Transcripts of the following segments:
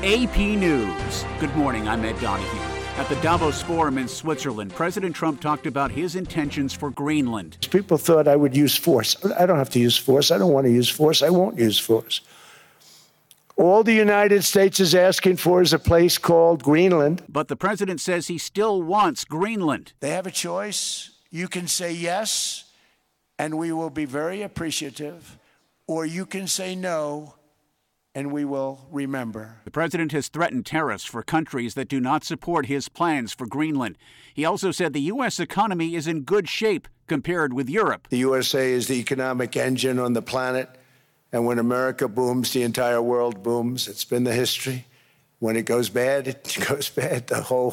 AP News. Good morning, I'm Ed Donahue. At the Davos Forum in Switzerland, President Trump talked about his intentions for Greenland. People thought I would use force. I don't have to use force. I don't want to use force. I won't use force. All the United States is asking for is a place called Greenland. But the president says he still wants Greenland. They have a choice. You can say yes, and we will be very appreciative, or you can say no, and we will remember. The president has threatened tariffs for countries that do not support his plans for Greenland. He also said the U.S. economy is in good shape compared with Europe. The USA is the economic engine on the planet, and when America booms, the entire world booms. It's been the history. When it goes bad, it goes bad.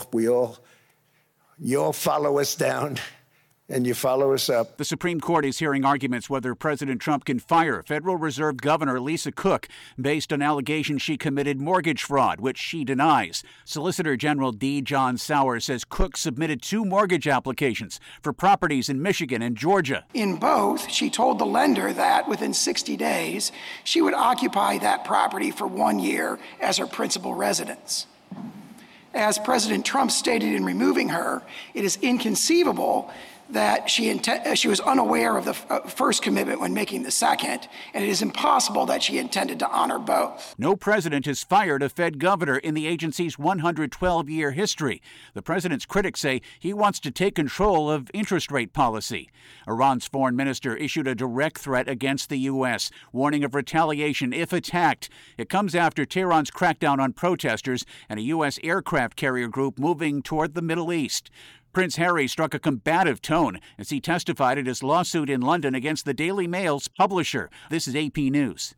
You all follow us down. And you follow us up. The Supreme Court is hearing arguments whether President Trump can fire Federal Reserve Governor Lisa Cook based on allegations she committed mortgage fraud, which she denies. Solicitor General D. John Sauer says Cook submitted 2 mortgage applications for properties in Michigan and Georgia. In both, she told the lender that within 60 days, she would occupy that property for 1 year as her principal residence. As President Trump stated in removing her, it is inconceivable that she was unaware of the first commitment when making the second, and it is impossible that she intended to honor both. No president has fired a Fed governor in the agency's 112-year history. The president's critics say he wants to take control of interest rate policy. Iran's foreign minister issued a direct threat against the U.S., warning of retaliation if attacked. It comes after Tehran's crackdown on protesters and a U.S. aircraft carrier group moving toward the Middle East. Prince Harry struck a combative tone as he testified at his lawsuit in London against the Daily Mail's publisher. This is AP News.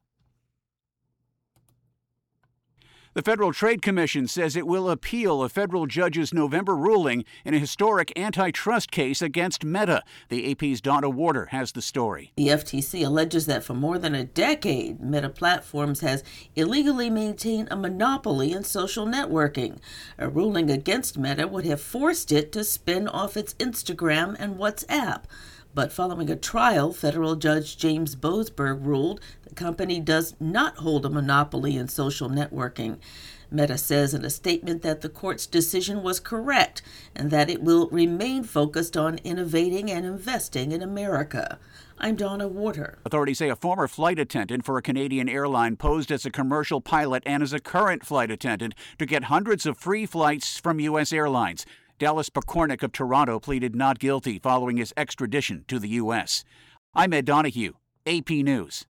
The Federal Trade Commission says it will appeal a federal judge's November ruling in a historic antitrust case against Meta. The AP's Donna Warder has the story. The FTC alleges that for more than a decade, Meta Platforms has illegally maintained a monopoly in social networking. A ruling against Meta would have forced it to spin off its Instagram and WhatsApp. But following a trial, federal judge James Boasberg ruled the company does not hold a monopoly in social networking. Meta says in a statement that the court's decision was correct and that it will remain focused on innovating and investing in America. I'm Donna Warder. Authorities say a former flight attendant for a Canadian airline posed as a commercial pilot and as a current flight attendant to get hundreds of free flights from U.S. airlines. Dallas Pakornik of Toronto pleaded not guilty following his extradition to the U.S. I'm Ed Donahue, AP News.